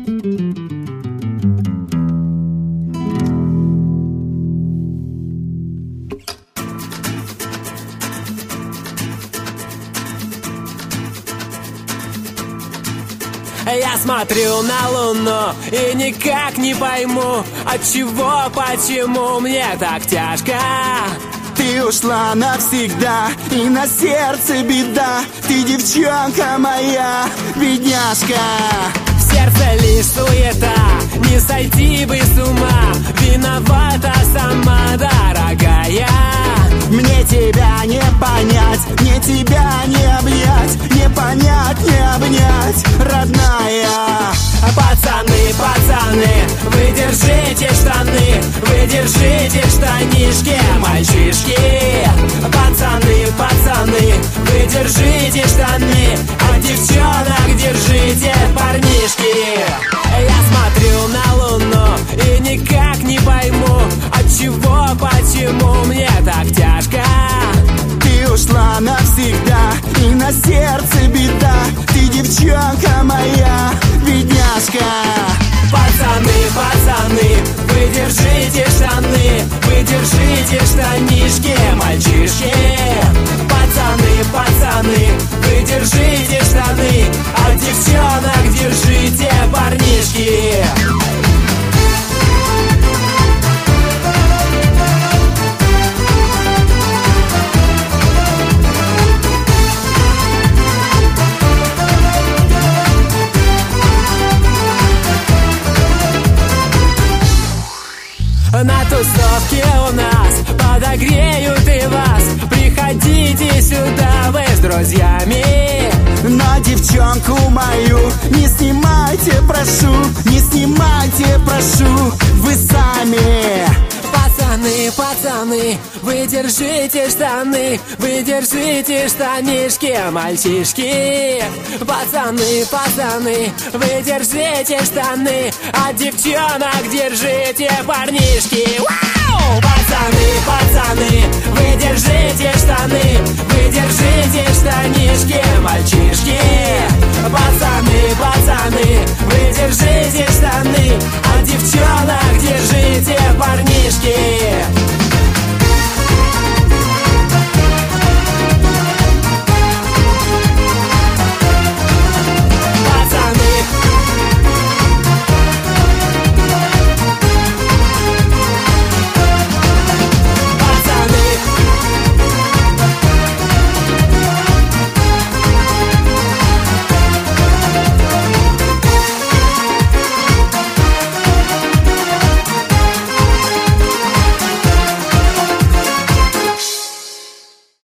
Я смотрю на луну и никак не пойму, отчего, почему мне так тяжко. Ты ушла навсегда, и на сердце беда. Ты девчонка моя, бедняжка. В сердце лишь суета, не сойти бы с ума. Виновата сама, дорогая. Мне тебя не понять, мне тебя не обнять, не понять, не обнять, родная. Пацаны, пацаны, вы держите штаны, вы держите штанишки, мальчишки. Пацаны, пацаны, вы держите штаны, а девчонок держите, парнишки. Я смотрю на луну и никак не пойму, отчего, почему мне так тяжко. Ты ушла навсегда, и на сердце беда. Ты девчонка моя, бедняжка. Пацаны, пацаны, вы держите штаны, вы держите штанишки, мальчишки. Пацаны, пацаны, вы держите штаны, а девчонок держите, парнишки. На тусовке у нас подогреют и вас. Приходите сюда вы с друзьями. На девчонку мою не снимайте, прошу, не снимайте, прошу, вы сами. Пацаны, пацаны, вы держите штаны, вы держите штанишки, мальчишки. Пацаны, пацаны, вы держите штаны, а девчонок держите, парнишки. Вау! Пацаны, пацаны, вы держите штаны, вы держите штанишки, мальчишки. Пацаны, пацаны, вы держите штаны, а девчонок держите, парнишки.